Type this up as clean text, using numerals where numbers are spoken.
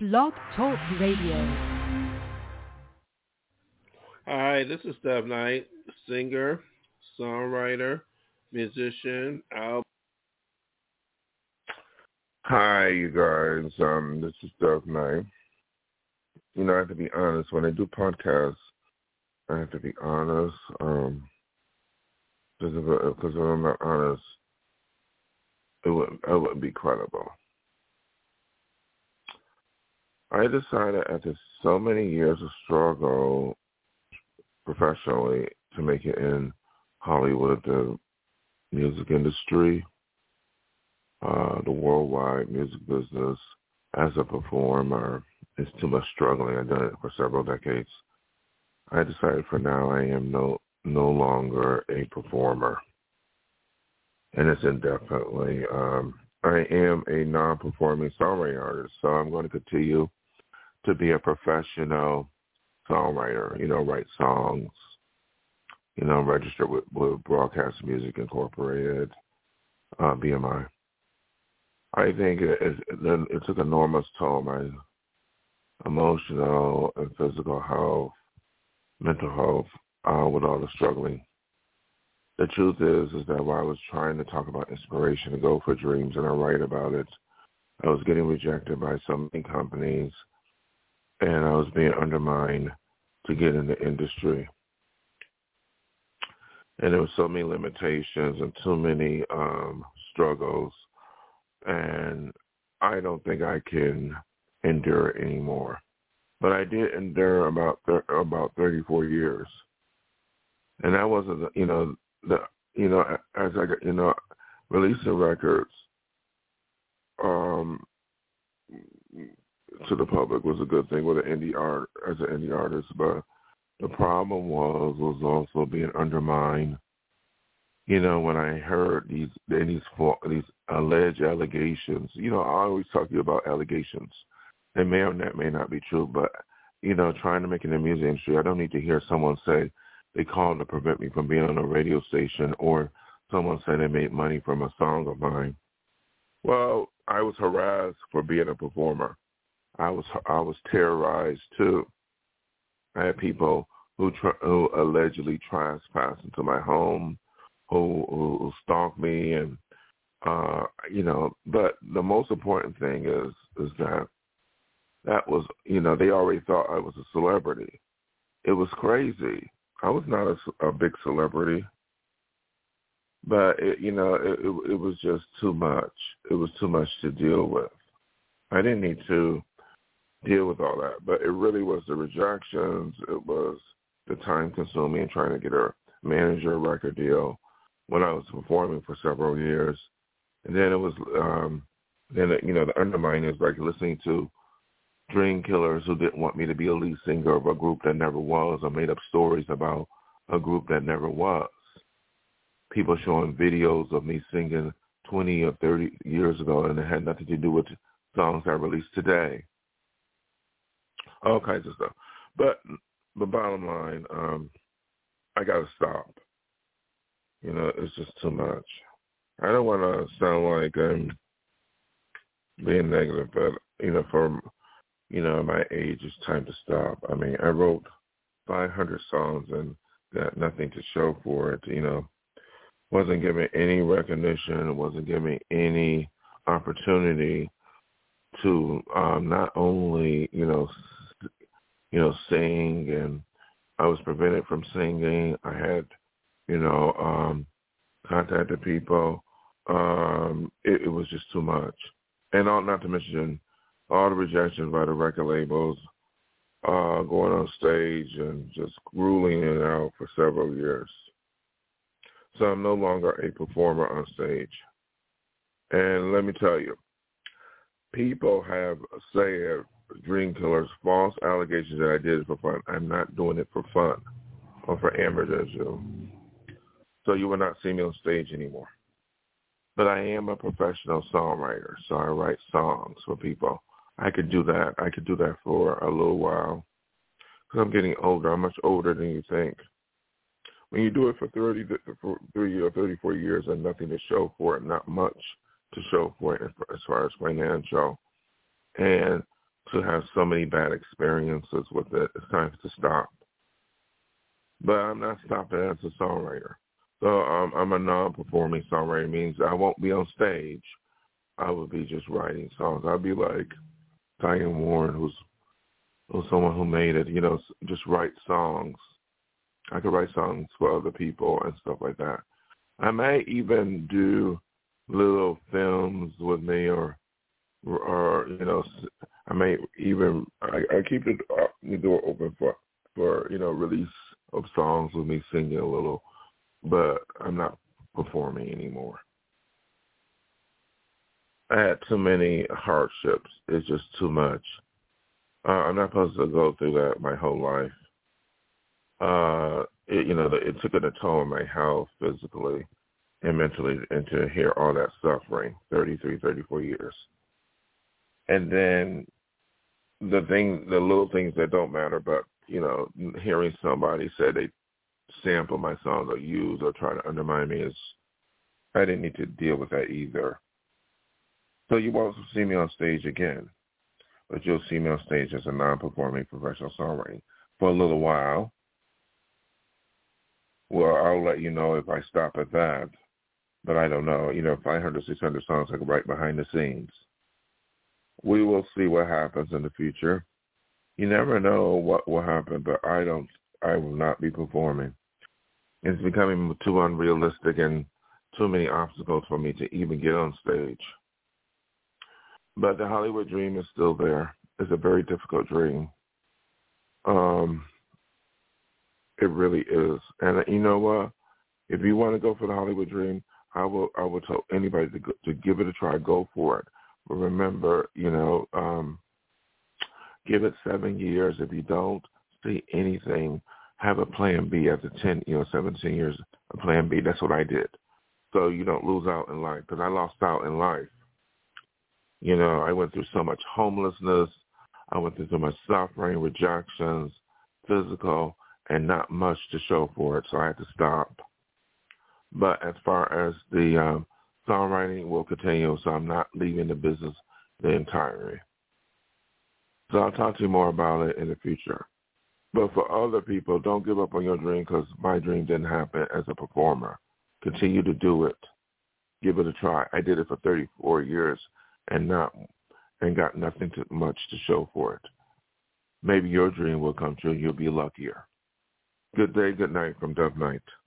Blog Talk Radio. Hi, this is Steph Knight, singer, songwriter, musician. Hi, you guys. This is Steph Knight. You know, I have to be honest. When I do podcasts, I have to be honest. Because if I'm not honest, I wouldn't be credible. I decided after so many years of struggle professionally to make it in Hollywood, the music industry, the worldwide music business, as a performer, it's too much struggling. I've done it for several decades. I decided for now I am no longer a performer, and it's indefinitely. I am a non-performing songwriting artist, so I'm going to continue to be a professional songwriter, write songs, registered with Broadcast Music Incorporated, BMI. I think it took enormous toll on my emotional and physical health, mental health, with all the struggling. The truth is that while I was trying to talk about inspiration and go for dreams, and I write about it, I was getting rejected by so many companies, and I was being undermined to get in the industry. And there were so many limitations and too many struggles, and I don't think I can endure anymore. But I did endure about 34 years, and that wasn't, as I got, releasing records to the public was a good thing with an indie artist, but the problem was also being undermined. When I heard these alleged allegations, I always talk to you about allegations. They may or may not be true, but, trying to make it in the music industry, I don't need to hear someone say they called to prevent me from being on a radio station, or someone say they made money from a song of mine. Well, I was harassed for being a performer. I was terrorized too. I had people who allegedly trespassed into my home, who stalked me, and But the most important thing is that was they already thought I was a celebrity. It was crazy. I was not a big celebrity, but it was just too much. It was too much to deal with. I didn't need to deal with all that, but it really was the rejections. It was the time consuming and trying to get a manager record deal when I was performing for several years. And then it was, the undermining is like listening to dream killers who didn't want me to be a lead singer of a group that never was, or made up stories about a group that never was. People showing videos of me singing 20 or 30 years ago, and it had nothing to do with songs I released today. All kinds of stuff. But the bottom line, I got to stop. It's just too much. I don't want to sound like I'm being negative, but, for, my age, it's time to stop. I mean, I wrote 500 songs and got nothing to show for it, wasn't given any recognition, wasn't given any opportunity to not only, sing, and I was prevented from singing. I had, contacted people. It was just too much. And not to mention all the rejections by the record labels, going on stage and just grueling it out for several years. So I'm no longer a performer on stage. And let me tell you, people have said, dream killers, false allegations that I did it for fun. I'm not doing it for fun or for amateur. So you will not see me on stage anymore. But I am a professional songwriter, so I write songs for people. I could do that. I could do that for a little while because I'm getting older. I'm much older than you think. When you do it for 30 or 34 years and nothing to show for it, not much to show for it as far as financial, and to have so many bad experiences with it. It's time to stop. But I'm not stopping as a songwriter. So I'm a non-performing songwriter. It means I won't be on stage. I will be just writing songs. I'll be like Diane Warren, who's someone who made it, just write songs. I could write songs for other people and stuff like that. I may even do little films with me or I may even, I keep the door open for release of songs with me singing a little, but I'm not performing anymore. I had too many hardships. It's just too much. I'm not supposed to go through that my whole life. It took a toll on my health physically and mentally, and to hear all that suffering, 33, 34 years. And then the little things that don't matter, but, hearing somebody say they sample my songs or use or try to undermine me I didn't need to deal with that either. So you won't see me on stage again, but you'll see me on stage as a non-performing professional songwriter for a little while. Well, I'll let you know if I stop at that, but I don't know. 500, 600 songs I can write behind the scenes. We will see what happens in the future. You never know what will happen, but I will not be performing. It's becoming too unrealistic and too many obstacles for me to even get on stage. But the Hollywood dream is still there. It's a very difficult dream. It really is. And you know what? If you want to go for the Hollywood dream, I will tell anybody to give it a try. Go for it. But remember, give it 7 years. If you don't see anything, have a plan B after 17 years, a plan B. That's what I did. So you don't lose out in life, because I lost out in life. I went through so much homelessness. I went through so much suffering, rejections, physical, and not much to show for it, so I had to stop. But as far as the songwriting will continue, so I'm not leaving the business the entirety. So I'll talk to you more about it in the future. But for other people, don't give up on your dream, because my dream didn't happen as a performer. Continue to do it. Give it a try. I did it for 34 years and got nothing much to show for it. Maybe your dream will come true. You'll be luckier. Good day, good night from Dove Night.